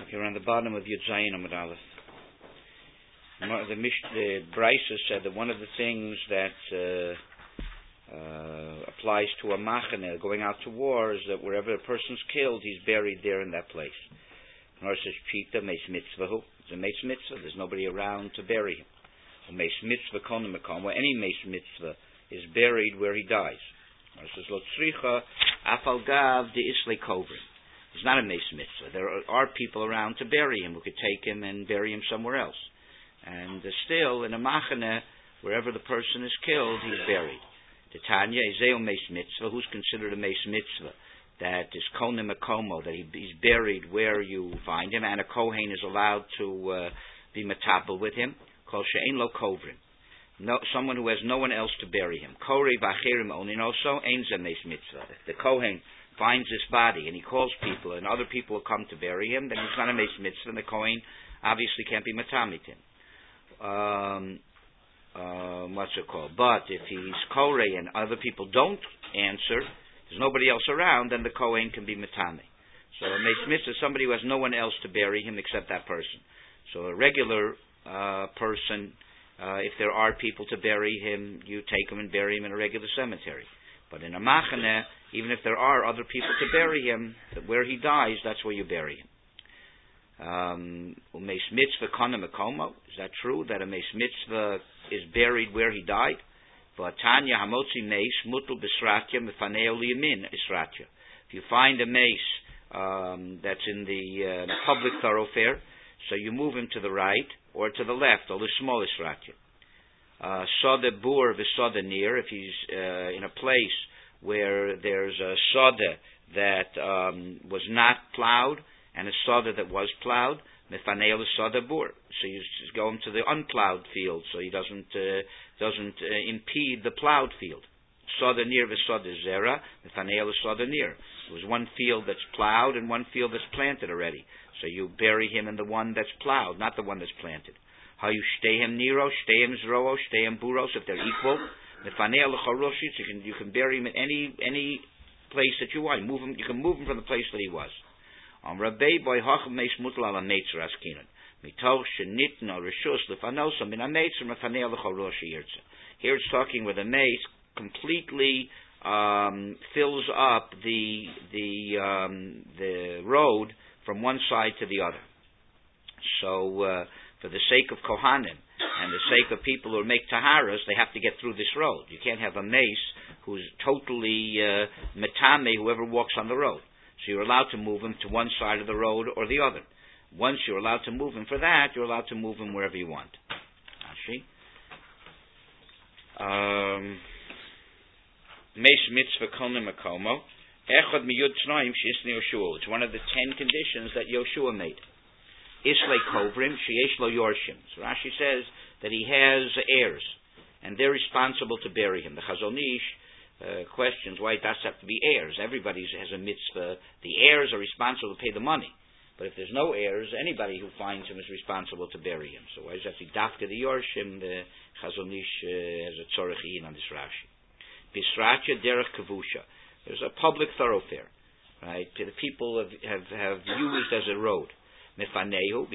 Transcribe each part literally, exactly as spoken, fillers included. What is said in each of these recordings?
Here on the bottom of Yud Zayin Amud Aleph. The, the, the Brisa said that one of the things that uh, uh, applies to a machane going out to war is that wherever a person's killed, he's buried there in that place. Nor says Pshita Meis Mitzvahu. It's a Meis Mitzvah. There's nobody around to bury him. Meis Mitzvah Konim Mekom. Where any Meis Mitzvah is buried where he dies. Nor says Lo Tzricha Afal Gav De Isle Kovrin. He's not a Meis Mitzvah. There are, are people around to bury him who could take him and bury him somewhere else. And uh, still, in a machane, wherever the person is killed, he's buried. Titania Izeo Meis Mitzvah. Who's considered a Meis Mitzvah? That is Konim Akomo, that he, he's buried where you find him, and a Kohen is allowed to uh, be matapel with him. Kol She'ein Lo Kovrin. No, someone who has no one else to bury him. Korei V'achirim Onin also Ein Ze Meis Mitzvah. If the Kohen finds this body and he calls people and other people will come to bury him, then he's not a Meis Mitzvah, and the Kohen obviously can't be matamit him. Um, uh, what's it called? But if he's Korei and other people don't answer, there's nobody else around, then the Kohen can be matame. So a Meis Mitzvah is somebody who has no one else to bury him except that person. So a regular uh, person, uh, if there are people to bury him, you take him and bury him in a regular cemetery. But in a machane, even if there are other people to bury him, where he dies, that's where you bury him. Um, Meis Mitzvah Konim Mekomo. Is that true that a Meis Mitzvah is buried where he died? But Tanya Hamotzi Meis Mutul Bisratya Mefaneo Liyamin Isratya. If you find a mace um, that's in the uh, public thoroughfare, so you move him to the right or to the left, or the small Isratya. Uh, Soda Bur V'Soda Nir, if he's uh, in a place where there's a soda that um, was not plowed and a soda that was plowed, Mefaneo Soda Bur. So you just go him to the unplowed field, so he doesn't uh, doesn't uh, impede the plowed field. Soda Nir V'Soda Zera, Mefaneo Soda Nir. There was one field that's plowed and one field that's planted already. So you bury him in the one that's plowed, not the one that's planted. How you shtehem niro, shtehem zroo, shtehem buros, if they're equal. Mefaneo l'choroshit, you can you can bury him in any any place that you want. Move him, you can move him from the place that he was. On Rabbi boy hach meis mutal ala meitzer askinan. Mitoch shenitna rishus lefanosa min ameitzer mefaneo l'choroshi yirtze. Here it's talking where the mace completely um, fills up the the um, the road from one side to the other. So. Uh, For the sake of Kohanim and the sake of people who make Taharas, they have to get through this road. You can't have a mace who's totally uh, metame whoever walks on the road. So you're allowed to move him to one side of the road or the other. Once you're allowed to move him for that, you're allowed to move him wherever you want. Meis mitzvah konim akomo. Echad miyud tznoim sheisni Yoshua. It's one of the ten conditions that Yoshua made. Isle Kovrim, Sheyesh Lo Yorshim. So Rashi says that he has heirs, and they're responsible to bury him. The Chazon Ish uh, questions why it does have to be heirs. Everybody has a mitzvah. The heirs are responsible to pay the money. But if there's no heirs, anybody who finds him is responsible to bury him. So why does that be Dafka the Yorshim? The Chazon Ish uh, has a tzorech on this Rashi. Bisratya Derech Kavusha. There's a public thoroughfare, right? The people have, have, have used as a road. Mefanehu,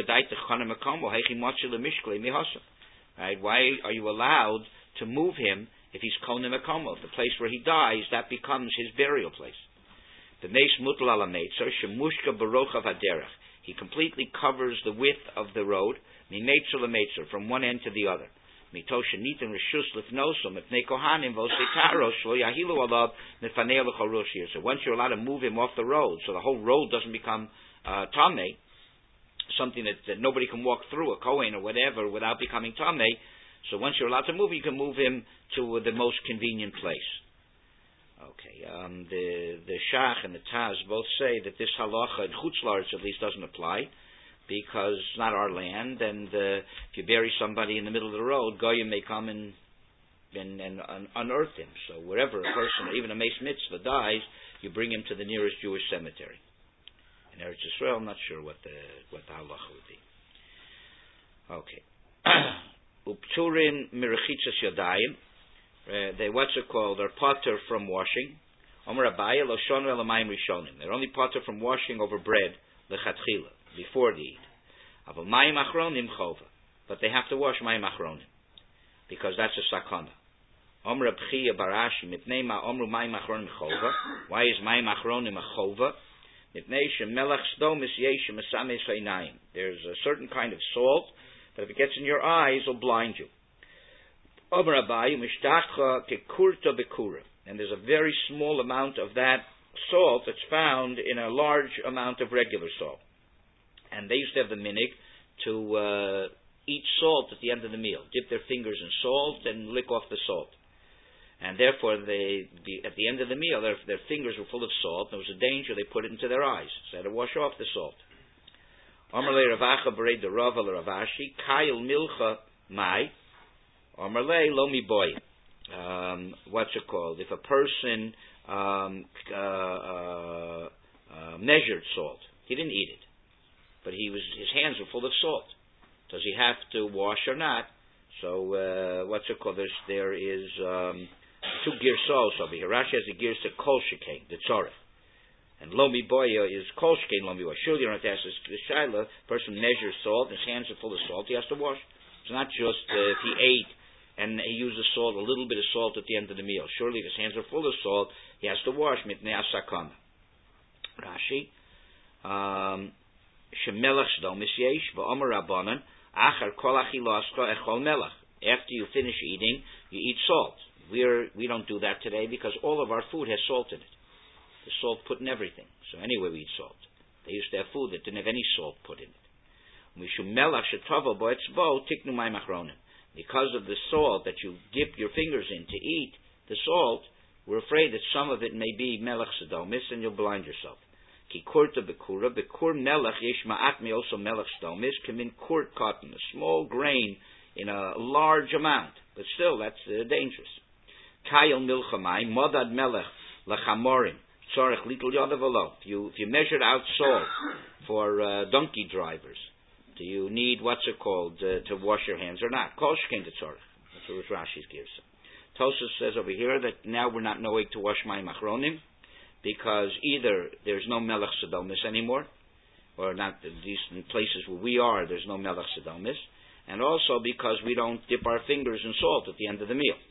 right? Why are you allowed to move him if he's konim akomo? The place where he dies, that becomes his burial place. The meis mutal ala meitzer shemushka barochav haderech. He completely covers the width of the road, mimeitzer lemeitzer, from one end to the other. Mitosha nitin reshus lifnosom ifnei kohanim vosetaros shlo yahilu alav mefanei lechorushir. So once you're allowed to move him off the road, so the whole road doesn't become uh, tamei, something that, that nobody can walk through, a Kohen or whatever, without becoming Tameh. So once you're allowed to move, you can move him to uh, the most convenient place. Okay, um, the the Shach and the Taz both say that this halacha in Chutz La'aretz at least doesn't apply, because it's not our land, and uh, if you bury somebody in the middle of the road, Goyim may come and and, and un- unearth him. So wherever a person, even a Meis Mitzvah, dies, you bring him to the nearest Jewish cemetery. In Eretz Yisrael, I'm not sure what the what the halacha would be. Okay. Upturin mirachitzas yadayim. They what's it called? They're potter from washing. Omer Abaye lo shonu elamayim rishonim. They're only potter from washing over bread lechatchila. before the Eid. Aval mayim achronim chova, but they have to wash mayim achronim because that's a sakana. Omra b'chia barashi mipnei ma omru mayim achronim chova. Why is mayim achronim a chova? Mipnei shemelach stomis yeshem esames ha'inayim. There's a certain kind of salt that if it gets in your eyes, will blind you. Omra abayu mishtachcha kekurta bekura, and there's a very small amount of that salt that's found in a large amount of regular salt. And they used to have the minig to uh, eat salt at the end of the meal, dip their fingers in salt and lick off the salt. And therefore, they, the, at the end of the meal, their, their fingers were full of salt. There was a danger; they put it into their eyes, so they had to wash off the salt. Omerle Ravacha Berei de Rava Ravashi Kayil Milcha Mai Omerle Lomi Boy. What's it called? If a person um, uh, uh, uh, measured salt, he didn't eat it, but he was his hands were full of salt. Does he have to wash or not? So uh, what's it called? There's, there is um, two girsos over here. Rashi has a girs to kol shekain, the tzorech, and lomi boya is kol shekain lomi boya. Surely, you don't have to ask the shaila. Person measures salt, his hands are full of salt. He has to wash. It's not just uh, if he ate and he uses salt, a little bit of salt at the end of the meal. Surely, if his hands are full of salt, he has to wash. Mitnei asakana. Rashi. Um, Shemelach shdomis yesh v'omer rabbanan achar kol achilascha echol melach. After you finish eating, you eat salt. We're we don't do that today because all of our food has salt in it. The salt put in everything. So anyway, we eat salt. They used to have food that didn't have any salt put in it. Mishum melach shetavo boetzbo tiknu mayim achronim. Because of the salt that you dip your fingers in to eat the salt, we're afraid that some of it may be melach sedomis, and you'll blind yourself. Ki kurta bekura, bekur melech yesh ma'at me also melech stomis, kamin kurt cotton, a small grain in a large amount, but still that's uh, dangerous. Kayil milchamai, modad melech lachamorim, tzorech little yodavalo. If you if you measured out salt for uh, donkey drivers, do you need what's it called uh, to wash your hands or not? Kol shkein to tzorech. That's what Rashi's gives. Tosus says over here that now we're not knowing to wash mayim achronim, because either there's no melech sedomis anymore, or not these places where we are, there's no melech sedomis, and also because we don't dip our fingers in salt at the end of the meal.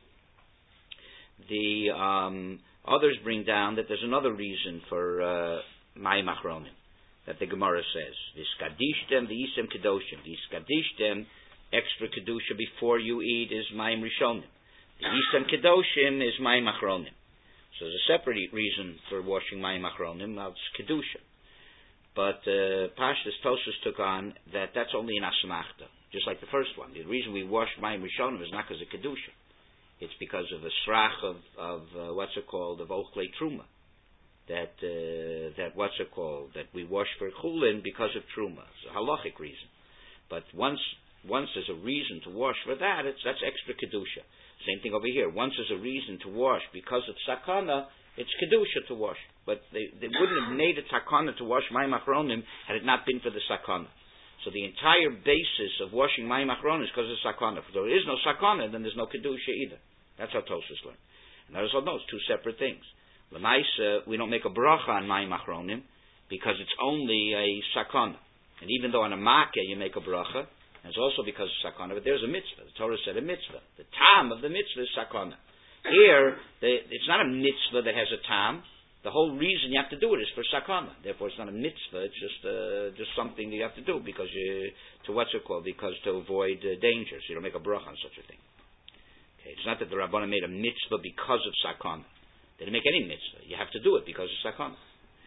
The um, others bring down that there's another reason for mayim achronim that the Gemara says: "V'skadishtem v'yisem kedoshim." V'skadishtem, extra kedusha before you eat is mayim rishonim. The yisem kedoshim is mayim achronim. So there's a separate reason for washing mayim achronim. Now it's kedusha, but uh, Pashtus Tosus took on that that's only in asmachta, just like the first one. The reason we wash mayim rishonim is not because of kedusha; it's because of the srach of, of uh, what's it called, of ochlei truma. That uh, that what's it called? That we wash for chulin because of truma. It's a halachic reason, but once once there's a reason to wash for that, it's that's extra kedusha. Same thing over here. Once there's a reason to wash because of sakana, it's kedusha to wash. But they, they wouldn't have made a sakana to wash mayim achronim had it not been for the sakana. So the entire basis of washing mayim achronim is because of sakana. If there is no sakana, then there's no kedusha either. That's how Tosus learned. And notice all those two separate things. L'maisa, we don't make a bracha on mayim achronim because it's only a sakana. And even though on a makkah you make a bracha, and it's also because of sakana, but there's a mitzvah. The Torah said a mitzvah. The tam of the mitzvah is sakana. Here, the, it's not a mitzvah that has a tam. The whole reason you have to do it is for sakana. Therefore, it's not a mitzvah. It's just uh, just something that you have to do because you, to what's it called? Because to avoid uh, danger. So you don't make a bracha on such a thing. Okay, it's not that the Rabbanan made a mitzvah because of sakana. They didn't make any mitzvah. You have to do it because of sakana.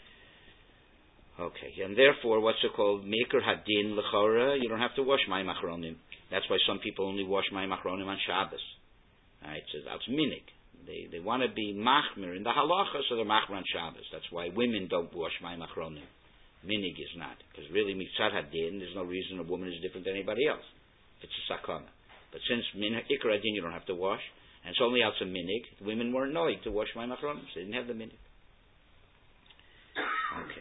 Okay, and therefore, what's it called? Meker hadin lechora. You don't have to wash mayim achronim. That's why some people only wash mayim achronim on Shabbos. All right, so that's minig. They they want to be machmir in the halacha, so they're machmir on Shabbos. That's why women don't wash mayim achronim. Minig is not, because really mitzad hadin, there's no reason a woman is different than anybody else. It's a sakana. But since ikar hadin you don't have to wash, and it's only out a minig, women weren't knowing to wash mayim achronim, so they didn't have the minig. Okay.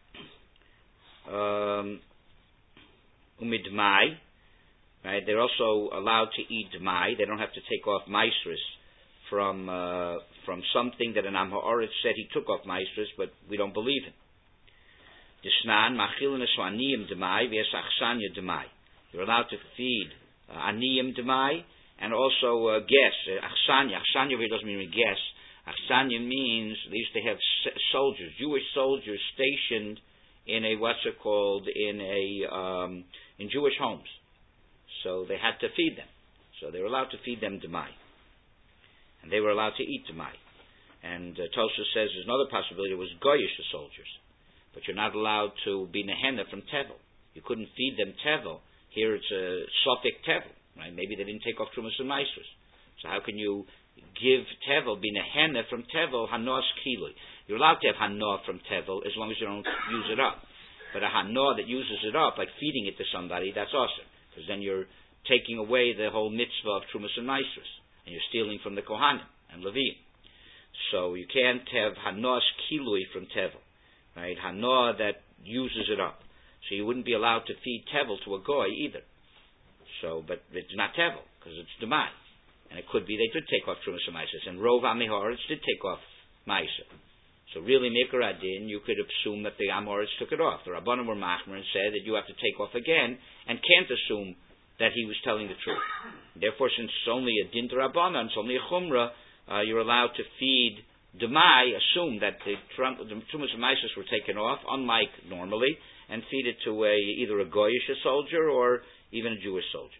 Um, umidmai, right? They're also allowed to eat dmai. They don't have to take off maisris from uh, from something that an Am Ha'aretz said he took off maisris, but we don't believe him. Disnan machilin eswaniyim demai v'esachsanya demai. You're allowed to feed uh, aniyim demai and also uh, guests. Uh, achsanya. Achsanya really doesn't mean guests. Achsanya means they used to have soldiers, Jewish soldiers stationed in a what's it called in a um, in Jewish homes. So they had to feed them. So they were allowed to feed them demai, and they were allowed to eat demai. And uh, Tosha says there's another possibility. It was goyish soldiers, but you're not allowed to be nehenna from tevel. You couldn't feed them tevel. Here it's a sofik tevel, right? Maybe they didn't take off trumas and maasros. So how can you give tevel, be nehenna from tevel, hanos kilui? You're allowed to have hanoah from tevel as long as you don't use it up. But a hanoah that uses it up, like feeding it to somebody, that's awesome, because then you're taking away the whole mitzvah of trumas and maasros, and you're stealing from the kohanim and levim. So you can't have hanoah's kilui from tevel, right? Hanoah that uses it up. So you wouldn't be allowed to feed tevel to a goy either. So, but it's not tevel because it's demai, and it could be they did take off trumas and maasros, and rov amiharetz did take off maaser. So really, mikra adin, you could assume that the amoritz took it off. The rabbanim were machmer and said that you have to take off again, and can't assume that he was telling the truth. Therefore, since it's only a din to rabbanan, it's only a chumrah. Uh, you're allowed to feed demai, assume that the, trum, the trumas and maasros were taken off, unlike normally, and feed it to a, either a goyish soldier or even a Jewish soldier.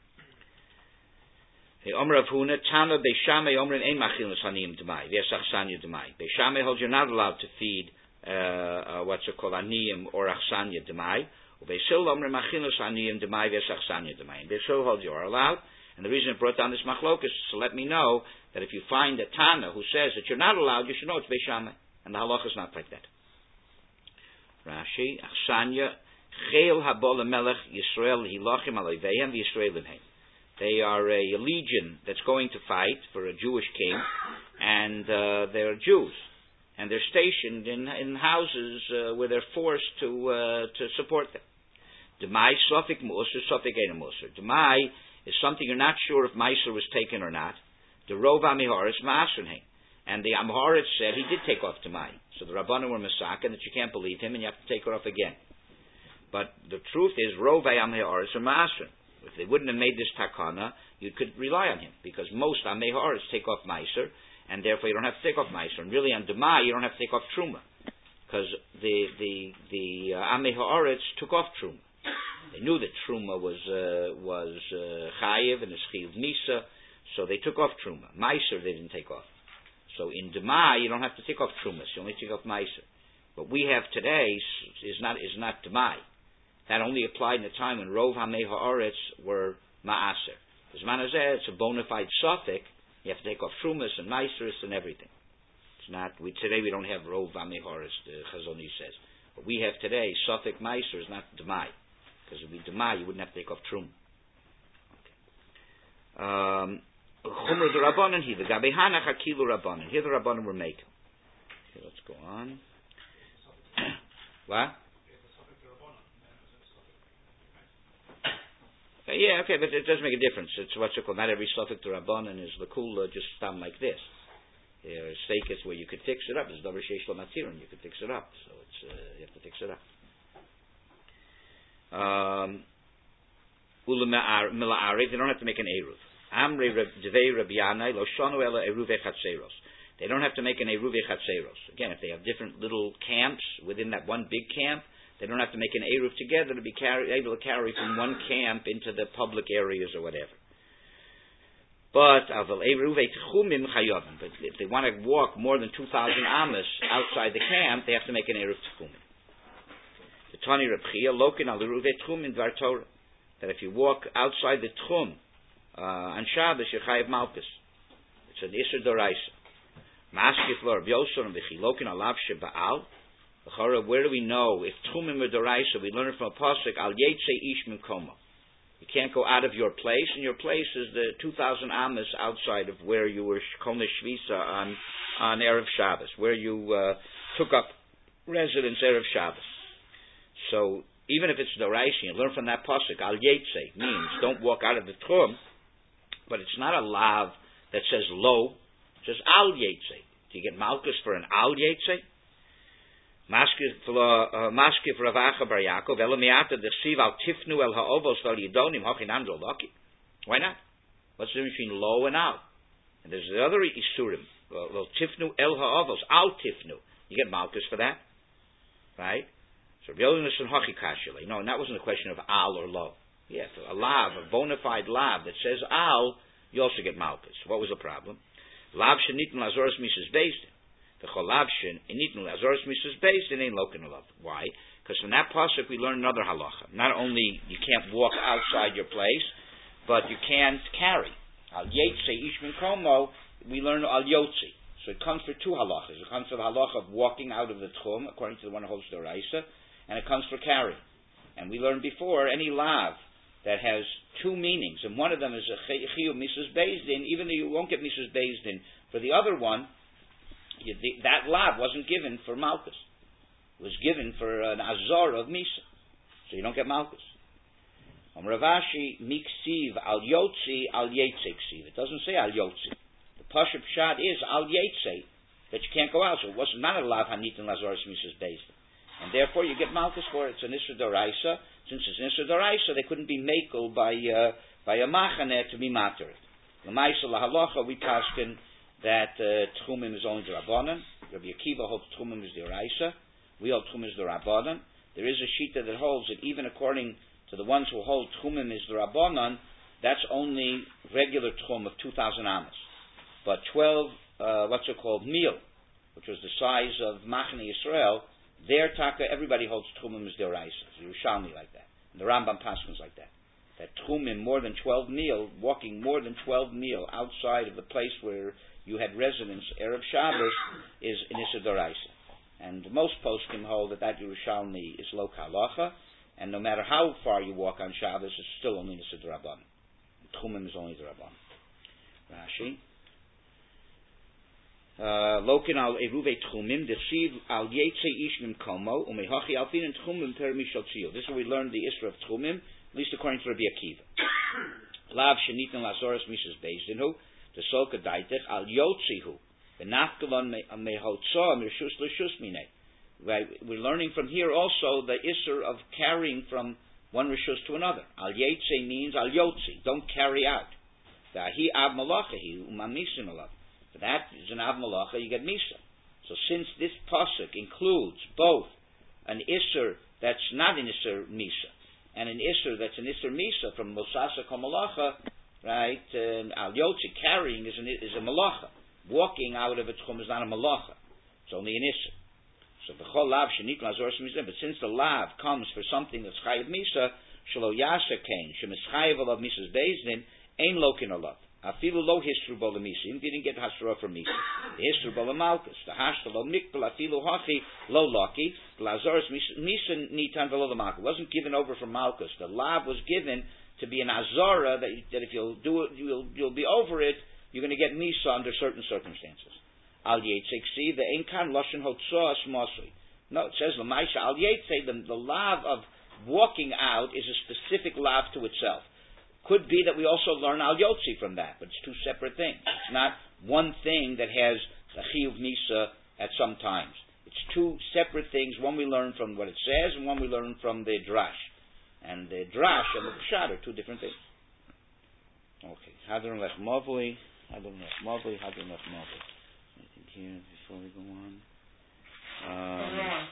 Omer of Huna, Tana Beishameh Omer ein machilin saniyim demai, v'esachsanya demai. Beishameh holds you're not allowed to feed uh, uh, what's it called aniyim or achsanya demai. Ubeishil Omer machilin saniyim demai v'esachsanya demai. And Beishameh holds you are allowed. And the reason it brought down this machlokus is to let me know that if you find a Tana who says that you're not allowed, you should know it's Beishameh. And the halacha is not like that. Rashi, Achsanya, Chel Habol Melech Yisrael Hilachim Alayvehem v'Yisraelim Heim. They are a legion that's going to fight for a Jewish king, and uh, they're Jews, and they're stationed in in houses uh, where they're forced to uh, to support them. Demai Sofik Musar, Sofik Ein Musar. Demai is something you're not sure if Meiser was taken or not. The Rov Amiharetz Ma'asrin, and the Amharetz said he did take off Demai. So the Rabbanim were Masaka that you can't believe him and you have to take it off again. But the truth is, Rov Amiharetz are Ma'asrin. If they wouldn't have made this takana, you could rely on him, because most Amei Haaretz take off Meiser, and therefore you don't have to take off Meiser. And really on Demai, you don't have to take off Truma, because the the the uh, Amei Haaretz took off Truma. They knew that Truma was uh, was uh, Chayiv and Eschil Misa, so they took off Truma. Meiser they didn't take off. So in Demai, you don't have to take off Truma, you only take off Meiser. What we have today is not is not Demai. That only applied in the time when Rov HaMei Ha'aretz were Ma'aser. Because Manazeh, it's a bona fide Sofik. You have to take off Trumas and Meiseris and everything. It's not, we, today we don't have Rov HaMei Ha'aretz, the Chazoni says. What we have today, Sofik Meiser, is not Demai. Because if it would be Demai, you wouldn't have to take off Trum. Okay. Chumra the Rabbanan here. The Gabi Hanach HaKilu Rabbanan. Here the Rabbanan were making. Okay, let's go on. What? Uh, yeah, okay, but it does make a difference. It's what's it called. Not every Suffolk to Rabbanan is Lakula just stand like this. Uh, steak is where you could fix it up. It's Davar Sheish Lamatir, and you could fix it up. So it's uh, you have to fix it up. Um, Mila Arev, they don't have to make an Eruv. Amre Devei Rabbi Yanai Lo Shanu Ela Eruve Chatzeros. They don't have to make an Eruve Chatzeros. Again, if they have different little camps within that one big camp, they don't have to make an Eruv together to be carry, able to carry from one camp into the public areas or whatever. But but if they want to walk more than two thousand amas outside the camp, they have to make an Eruv Tchumin. The Tani Reb Chia Lokin al Eruv Tchumin Dvar Torah, that if you walk outside the Tchum uh, on Shabbos, you're Chayav Malkus. It's an Isser Doraisa. Maskif Lor B'Yoson V'Chilokin Alav Shebaal. Where do we know if Tchumim or Doraisa? We learn it from a pasuk Al Yetze Ish Mimkomo. You can't go out of your place, and your place is the two thousand amas outside of where you were Kol Shvisa on on Erev Shabbos, where you uh, took up residence Erev Shabbos. So even if it's Doraisa, you learn from that pasuk Al Yetze means don't walk out of the Tchum, but it's not a lav that says lo, it says Al Yetze. Do you get Malkus for an Al Yetze? Maskif Rav Acha Bar Yaakov Elamiata Dechsiv Al Tifnu El Ha'ovos Vel Yidonim Hochinam Zolaki. Why not? What's the difference between lo and al? And there's the other isurim. Well, Tifnu El Ha'ovos Al Tifnu. You get malchus for that, right? So Yolinus and Hochikashila. You know, and that wasn't a question of al or lo. Yeah, a lav, a bona fide lav that says al, you also get malchus. What was the problem? Lav shenitn lazoros misas bezdin. The cholav shenitn lazoros misas bezdin ain't lokin alav. Why? Because from that pasuk we learn another halacha. Not only you can't walk outside your place, but you can't carry. Al yetze ishmin komo, we learn al yotzi. So it comes for two halachas. It comes for the halacha of walking out of the tchum, according to the one who holds the raisa, and it comes for carrying. And we learned before, any lav that has two meanings, and one of them is a chiyuv misas bezdin, even though you won't get misas bezdin for the other one, you, the, that lav wasn't given for malchus. It was given for an azor of misa. So you don't get malchus. Um, Ravashi miksiv al yotzi al yetze ksiv. It doesn't say al yotzi. The pashup shad is al yetze, that you can't go out. So it was not a lav hanitin lazoros misas bezdin. And therefore you get malchus for it. It's an isra d'oraisa. Since it's an isra d'oraisa, they couldn't be makel by uh, by a machaneh to be mater. L'maisa lahalacha, we paskin that uh, tchumim is only the rabbanan. Rabbi Akiva holds tchumim is the oraisa. We hold tchumim is the rabbanan. There is a shita that holds that even according to the ones who hold tchumim is the rabbanan, that's only regular tchum of two thousand amas. But twelve, uh, what's it called, meal, which was the size of Machane Yisrael, their taka, everybody holds tchumim is the oraisa. Yerushalmi like that. And the Rambam paskins like that. That tchumim more than twelve meal, walking more than twelve meal outside of the place where you had residence, Erev Shabbos, is in Issa Doraisa. And most poskim hold that that Yerushalmi is lo kalacha, and no matter how far you walk on Shabbos, it's still only Issa Dorabban. Tchumim is only Dorabban. Rashi. Lokin al eruve tchumim desiv al yetze ishmim komo umehachi alfin tchumim per mishal tziyul. This is where we learned the isra of tchumim, at least according to Rabbi Akiva. Lav shenitin lasoras misas bezdinhu the soka daitech al yotzihu the nafkalon mehotza mirshus l'shus mine. Right, we're learning from here also the isra of carrying from one rishus to another. Al yetze means al yotzi, don't carry out. Dahi av malachahi umamisim alav. That is an Av Malacha, you get Misa. So since this pasuk includes both an Isser that's not an Isser Misa, and an Isser that's an Isser Misa from Mosasa Kol Malacha, right, Al Yotzi, carrying is, an, is a Malacha. Walking out of a Tchum is not a Malacha. It's only an Isser. So the Chol Lav Shenik Lazor Misa, but since the Lav comes for something that's Chayiv Misa, Shalo Yasa Kain, Shemis Chayiv Alav Misas Bezdin, Ein Lokin Alav. Afilu lo histru bola misa. You didn't get hasra from misa. The histru bola malchus. The hashta lo mikbel afilu hachi lo lucky. Lazarus misa nitan velo the malchus. It wasn't given over from malchus. The lav was given to be an azara that, that if you'll do it, you'll you'll be over it. You're going to get misa under certain circumstances. Al yetzei the enkan loshen hotzos mosui. No, it says lamaisha al yetzei the the lav of walking out is a specific lav to itself. Could be that we also learn al yotzi from that, but it's two separate things. It's not one thing that has a chiyuv misa at some times. It's two separate things. One we learn from what it says, and one we learn from the drash. And the drash and the pshat are two different things. Okay. Hadron lech mavli, hadron lech mavli, hadron lech mavli. Anything here before we go on? Um,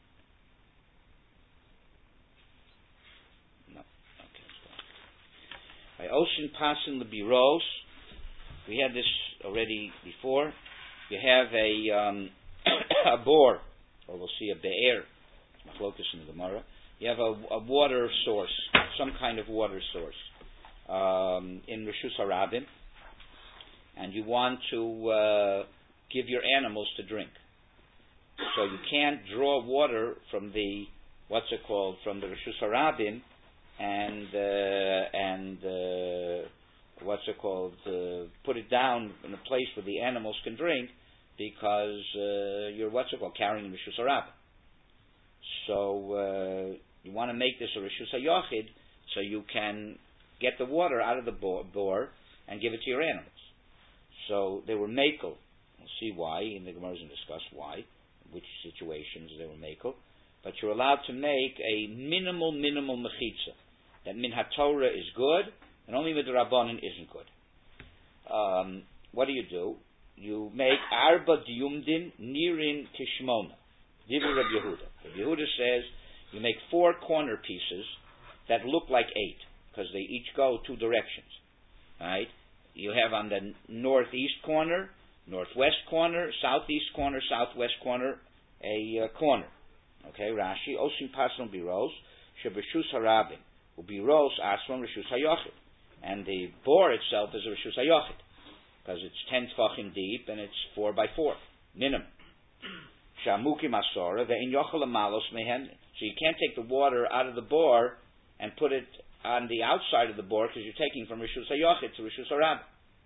By ocean passing the biros, we had this already before. You have a um, a bore, or we'll see a be'er, machlokas in the Gemara. You have a, a water source, some kind of water source um, in Rishus Harabim, and you want to uh, give your animals to drink. So you can't draw water from the what's it called from the Rishus Harabim. And uh, and uh, what's it called? Uh, put it down in a place where the animals can drink, because uh, you're what's it called carrying rishus harabim. So uh, you want to make this a rishus hayochid, so you can get the water out of the bore and give it to your animals. So they were makel. We'll see why, and the Gemara is going to discuss why. which situations they were makel, but you're allowed to make a minimal, minimal mechitza. That min haTorah is good, and only with the Rabbanan isn't good. Um, what do you do? You make arba diyumdin nirin kishmona. Divrei Reb Yehuda. Reb Yehuda says you make four corner pieces that look like eight, because they each go two directions. Right? You have on the northeast corner, northwest corner, southeast corner, southwest corner, a uh, corner. Okay, Rashi, Osim Pasron Biros, Shebeshus Harabim, Ubiros Asron Reshus Hayochid. And the bore itself is a Reshus Hayochid, because it's ten tfachim deep and it's four by four, minimum. Shamukim Asora, Ve'in Yochel Amalos Mehen. So you can't take the water out of the bore and put it on the outside of the bore, because you're taking from Reshus Hayochid to Reshus Harabim.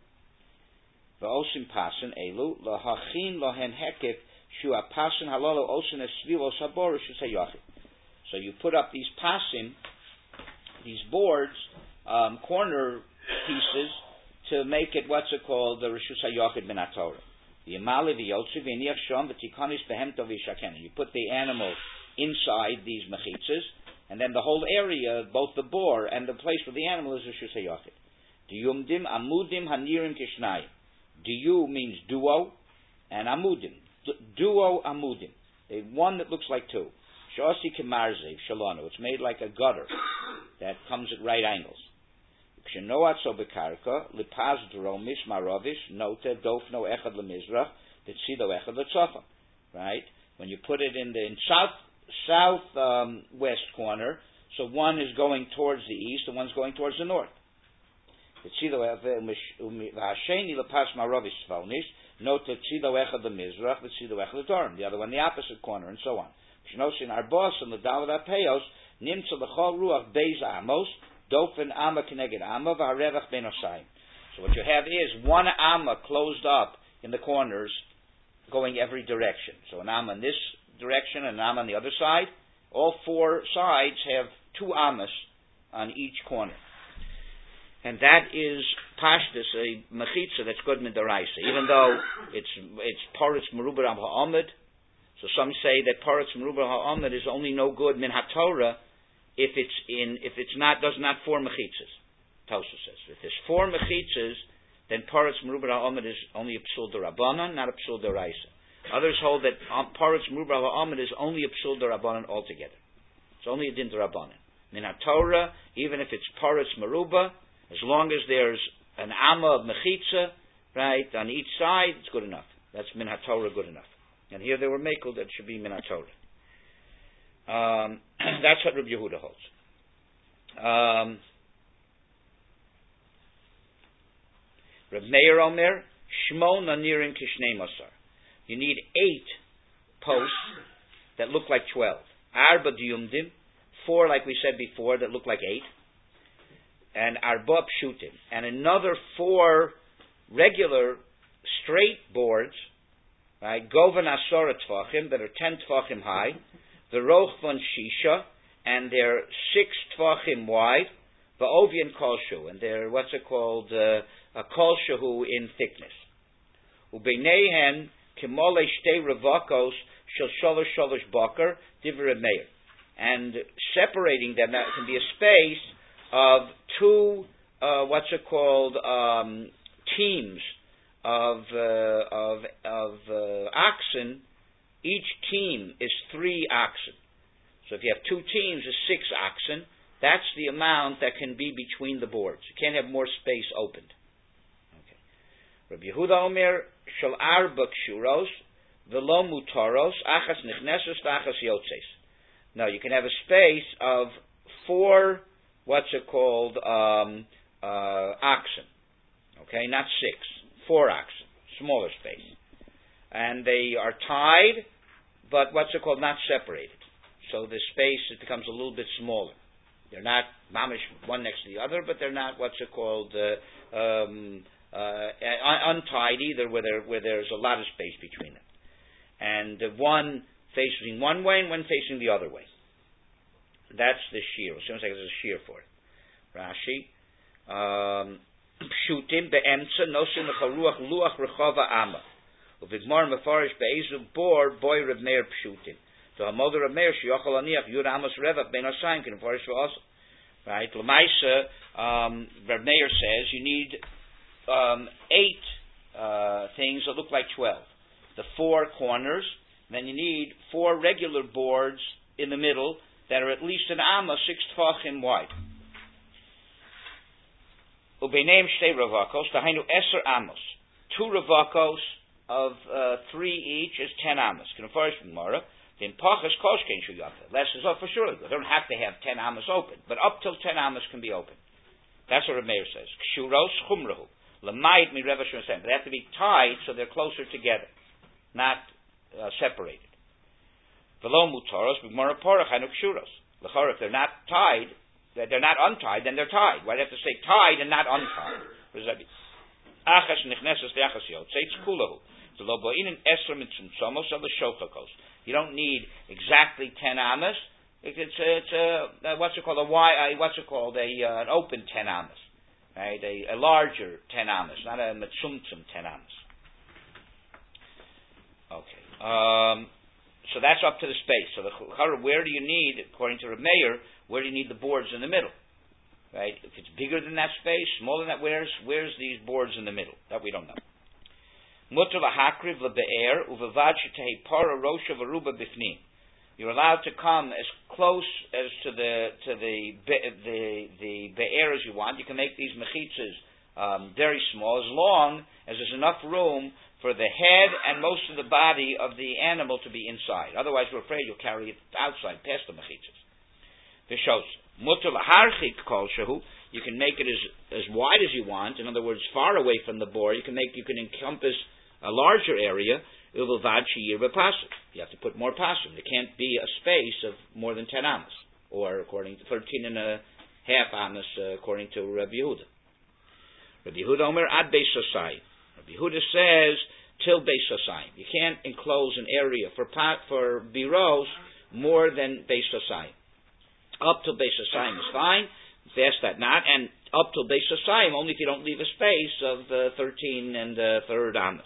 Ve'osim Pasan Elu, Lahachin Lohen Hekif, Shua Pasan Halolo Osin Esvilos Habor Reshus Hayochid. So you put up these pasim, these boards, um, corner pieces, to make it, what's it called, the Reshus HaYochid Min HaTorah. The Yamali v'yotzi v'niach shom v'tikonis behemto v'yishakenu. You put the animal inside these mechitzas, and then the whole area, both the bore and the place for the animal, is Reshus HaYochid. Diyumdim amudim hanirim kishnayim. Diyu means duo, and amudim. Duo amudim. A one that looks like two. Shosi kemarzev shalonu. It's made like a gutter that comes at right angles. Kshenot so bekarka lipaz dromis maravish nota dofno echad lemizrach tetzido echad letzofim. Right? When you put it in the in south south um, west corner, so one is going towards the east and one's going towards the north. Tetzido echad v'hasheni lipaz maravish svalnish nota tetzido echad lemizrach tetzido echad letorim. The other one the opposite corner, and so on. Shnosin arbos and the dalad apeyos nimtza lechol ruach beis amos. Dofen amma keneged amma v'harevach ben osayim. So what you have is one amma closed up in the corners, going every direction. So an amma in this direction and an amma on the other side. All four sides have two ammas on each corner, and that is pashtus, a mechitza that's good midaraisa. Even though it's it's paritz meruba ha'amid, so some say that paritz meruba ha'amid is only no good min haTorah. If it's in, if it's not, does not four mechitzas. Tosha says, if there's four mechitzas, then paritz merubah ha'amid is only a psul derabanan, not a psul deraisa. Others hold that um, paritz merubah ha'amid is only a psul derabanan altogether. It's only a din derabanan. Min haTorah, even if it's paritz merubah, as long as there's an amma of mechitza, right, on each side, it's good enough. That's min haTorah good enough. And here they were makel that should be min haTorah. Um, that's what Reb Yehuda holds. Um, Reb Meir Omer, Shmon Anirim Kishnei Mosar. You need eight posts that look like twelve. Arba Diyumdim, four like we said before that look like eight. And Arba Pshutim. And another four regular straight boards, right, Govan Asora Tvachim, that are ten Tvachim high. The roch von shisha, and they're six tvachim wide. The ovian kolshu, and they're what's it called, uh, a kolshu in thickness. Ubeinehen kimole shtei revakos shel sholosh sholosh bakar divrei meir, and separating them that can be a space of two uh, what's it called um, teams of uh, of of uh, oxen. Each team is three oxen. So if you have two teams of six oxen, that's the amount that can be between the boards. You can't have more space opened. Okay. Rabbi Yehuda Omer, Shal arba kshuros, velo mutaros, achas nichnesos, achas yotzes. No, you can have a space of four, what's it called, um, uh, oxen. Okay, not six. Four oxen. Smaller space. And they are tied, but what's it called, not separated. So the space, it becomes a little bit smaller. They're not mamish one next to the other, but they're not what's it called, uh, um, uh, untied either, where, there, where there's a lot of space between them. And uh, one facing one way and one facing the other way. That's the shear. It seems like there's a shear for it. Rashi. Pshutim be'emtza nosin lecharuach luach rechava amma. Uvigmar mefarish be'ezu bor boy Reb Meir pshutin. So a mother Reb Meir sheyochel aniach yud amos revach ben asayim can mefarish also. Right? L'maisa, um, Reb Meir says you need um, eight uh, things that look like twelve. The four corners, then you need four regular boards in the middle that are at least an amma, six tfachim wide. Ubeneim shtei ravakos, tahainu eser amos. Two ravakos of uh, three each is ten amos. Can first Gemara. Then pachas koshkein shuyata. Less is up for sure. They don't have to have ten amos open, but up till ten amos can be open. That's what Reb Meir says. Kshuros chumrahu. Lamayit mi reva shusem. They have to be tied so they're closer together, not uh, separated. V'lo mutaros b'gmara porach hainu kshuros. L'chor, if they're not tied, they're not untied, then they're tied. Why do you have to say tied and not untied? What does that mean? Achas nechnesas de'achas yotzei tzkulahu. V'lo bo'inin esra mitzumtzomos of the shochakos. You don't need exactly ten amas. It's it's, it's a, what's it called a why? What's it called a uh, an open ten amas, right? A, a larger ten amas, not a mitzumtzum ten amas. Okay. Um, so that's up to the space. So the where do you need, according to Reb Meir, where do you need the boards in the middle? Right? If it's bigger than that space, smaller than that, where's where's these boards in the middle? That we don't know. Mutter lahakriv lebe'er uvevad shetei para rosha v'ruba bifnim. You're allowed to come as close as to the to the the the be'er as you want. You can make these mechitzas um, very small, as long as there's enough room for the head and most of the body of the animal to be inside. Otherwise, we're afraid you'll carry it outside past the mechitzas. V'shos mutter laharchik kol shehu. You can make it as as wide as you want. In other words, far away from the bore. You can make you can encompass a larger area. You have to put more pasim. There can't be a space of more than ten amas, or according to thirteen and a half amas, uh, according to Rabbi Yehuda. Rabbi Yehuda Omer ad beis sosai. Rabbi Yehuda says till beis sosai. You can't enclose an area for pot for biros more than beis sosai. Up till beis sosai is fine. Past that not, and up till beis sosai only if you don't leave a space of uh, thirteen and a third amas.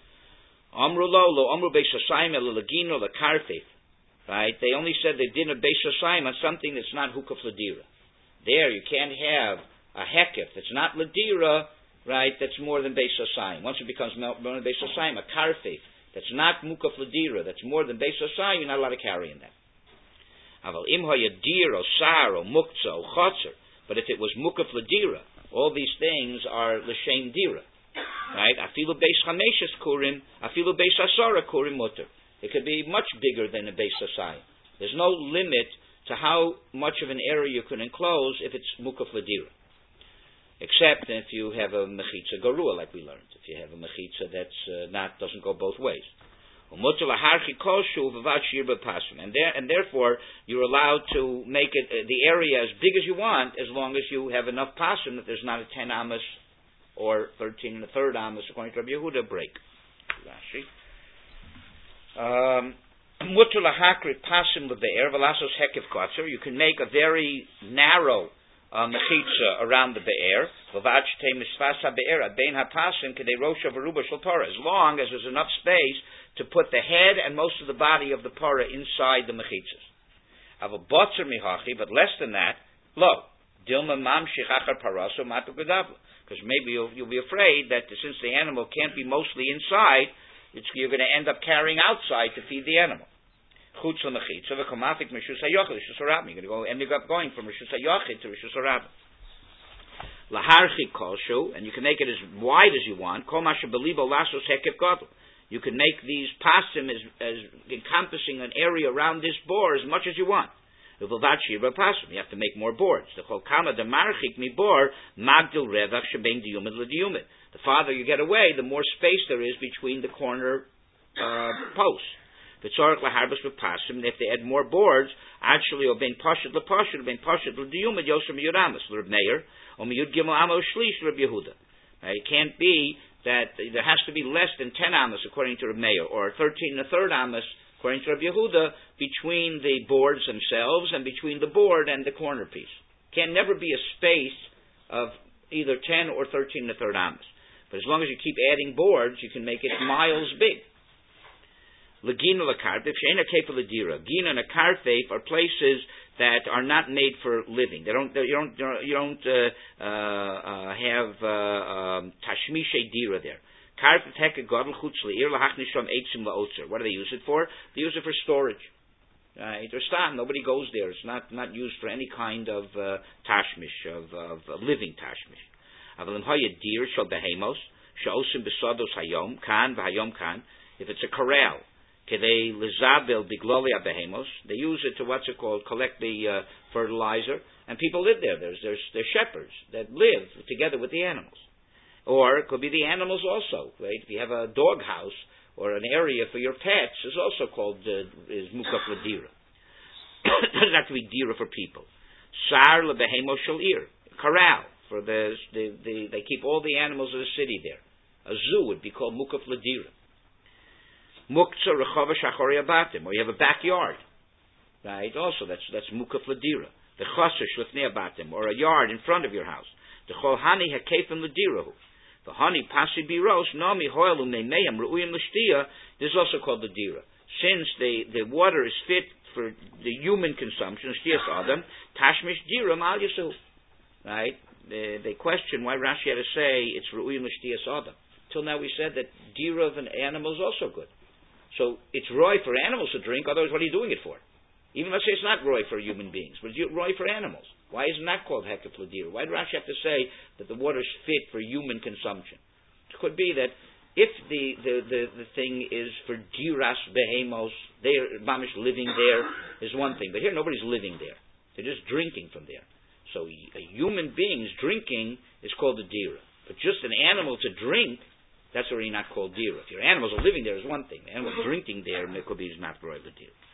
Amru lolo, amru beishasaim elagino lakarfif. Right? They only said they did a beishasaim on something that's not hukaf ladira. There, you can't have a hekif that's not ladira, right? That's more than beishasaim. Once it becomes more than beishasaim, a karfif that's not mukaf ladira, that's more than beishasaim, you're not allowed to carry in that. Aval im hayadir o sar o muktzah o chotzer. But if it was mukaf ladira, all these things are l'shem dira. Right? Afilu beis chameshes kurim, afilu beis asara kurim mutter. It could be much bigger than a beis asai. There's no limit to how much of an area you can enclose if it's mukaf ladira. Except if you have a mechitza garua, like we learned. If you have a mechitza that's uh, not doesn't go both ways. And there, and therefore you're allowed to make it uh, the area as big as you want, as long as you have enough pasim that there's not a ten amas or thirteen and a third amas, according to Rabbi Yehuda, break. Um, you can make a very narrow uh, mechitza around the be'er, as long as there's enough space to put the head and most of the body of the parah inside the mechitzas. But less than that, lo, because maybe you'll, you'll be afraid that since the animal can't be mostly inside, it's, you're going to end up carrying outside to feed the animal. You're going to go end up going from Rishus HaYochid to Rishus HaRabba. Laharchi kolshu, and you can make it as wide as you want. You can make these pasim as, as encompassing an area around this bore as much as you want. You have to make more boards. The farther you get away, the more space there is between the corner uh, posts. If they add more boards, actually, or being pashut lepashut, being pashut l'diyumid yosem yuramas l'Meir, or miyud gimel amo shlish l'Reb Yehuda. It can't be that there has to be less than ten amas according to Reb Meir, or thirteen and a third amas according to Reb Yehuda, between the boards themselves and between the board and the corner piece. Can never be a space of either ten or thirteen and a third amas. But as long as you keep adding boards, you can make it miles big. Legina lekarfeif, she'ena kefa ledira. Gina and a karfeif are places that are not made for living. They don't. They, you don't. You don't uh, uh, uh, have uh, um, tashmishe dira there. Karfeif heke gadol chutz leir lahachnish from eitzim laotzer. What do they use it for? They use it for storage. Right? Or stam. Nobody goes there. It's not not used for any kind of uh, tashmish of, of uh, living tashmish. Avalim haya dir shel behemos sheosim besados hayom kan v'hayom kan. If it's a corral. Kedei lizabel bigloli abehemos. They use it to what's it called? Collect the uh, fertilizer, and people live there. There's there's there's shepherds that live together with the animals, or it could be the animals also. Right? If you have a dog house or an area for your pets, is also called uh, is mukaf ledira. It doesn't have to be dira for people. Sar lebehemos shalir, corral for the, the the they keep all the animals of the city there. A zoo would be called mukaf ledira. Muktzah rechava shachori abatim, or you have a backyard, right? Also, that's that's mukaf ledira. The chaser shlifnei abatim, or a yard in front of your house. The chol hani hakefim ledirahu. The hani pasi biros nami hoelu neimeyam ruuyim l'shtia. This is also called ledira. Since the the water is fit for the human consumption, shtiyas adam tashmish dira mal yasu. Right? They, they question why Rashi had to say it's ruuyim l'shtiyas adam. Till now we said that dira of an animal is also good. So it's roy for animals to drink, otherwise what are you doing it for? Even let's say it's not roy for human beings, but it's roy for animals. Why isn't that called hekef ledira? Why did Rashi have to say that the water is fit for human consumption? It could be that if the, the, the, the thing is for diras behemos, they're mamish living there, is one thing. But here nobody's living there. They're just drinking from there. So a human being's drinking is called a dira. But just an animal to drink, that's already not called dira. If your animals are living there is one thing. The animals drinking there, it could be not roy the dira.